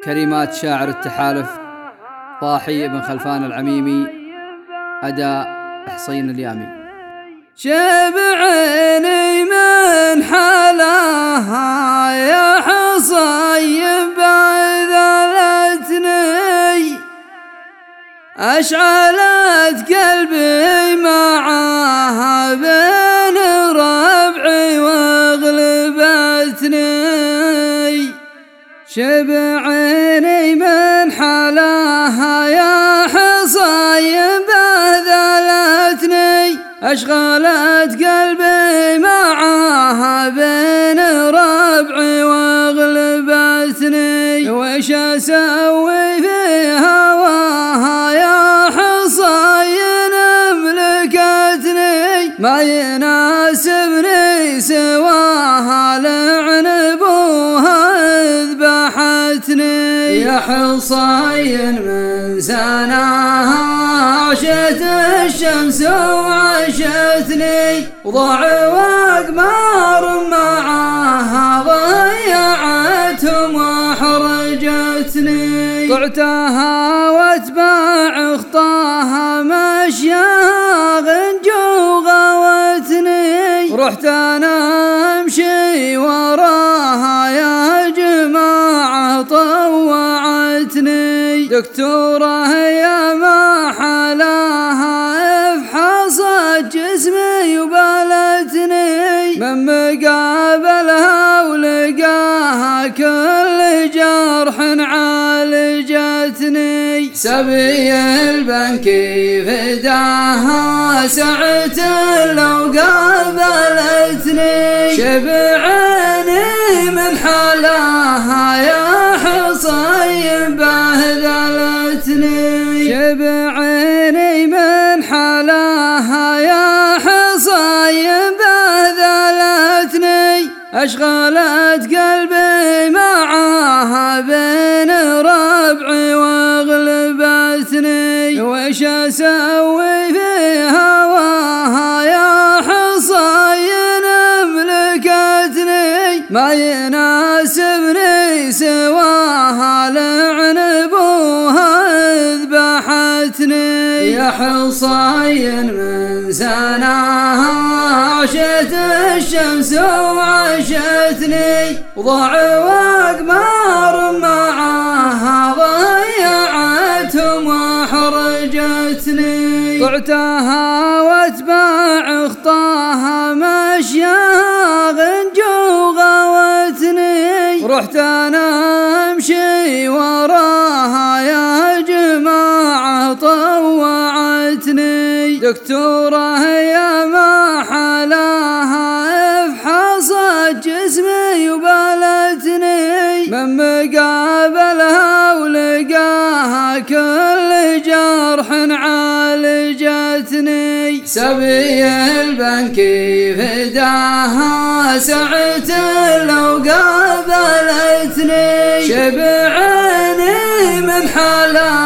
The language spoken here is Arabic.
كلمات شاعر التحالف ضاحي بن خلفان العميمي، أداء حصين اليامي. شبعني من حلاها يا حصين بذلتني، أشعلت قلبي معاها بين ربعي واغلبتني. شبعني من حلاها يا حصين بذلتني، أشغلت قلبي معاها بين ربعي واغلبتني. وش أسوي في هواها يا حصين ملكتني، ما يناسبني سواها لعن ابوها ذبحتني. يا حصين من سناها عشت الشمس وعشتني، وضع واقمار معاها ضيعتهم واحرجتني. طعتها واتباع خطاها مشيها غنجو غوتني، رحت انا امشي وراها يا جماعة طوعتني. دكتورة يا ما حلاها افحصت جسمي وبالتني، من مقابلها ولقاها كل جرح عالجتني. سبي البنك فداها سعت لو قابلتني، شبعني من حلاها يا حصين بهذلتني. شبعني من حلاها يا حصين بهذلتني، أشغلت قلبي معاها بين ربعي واغلبتني. وش أسوي في هواها يا حصين ملكتني، ما يناسبني سواها لعن ابوها ذبحتني. يا حصين من سناها عشت الشمس وعشتني، وضع واقمار معاها ضيعتهم واحرجتني. طعتها واتباع خطاها مشيها غنجو غوتني، رحت انا امشي وراها يا جماعة طوعتني. دكتورة يا ما حلاها افحصت جسمي وبالتني، من مقابلها ولقاها كل جرح عالجتني. سبي البنك فداها سعت لو قابلتني، شبعني من حلاها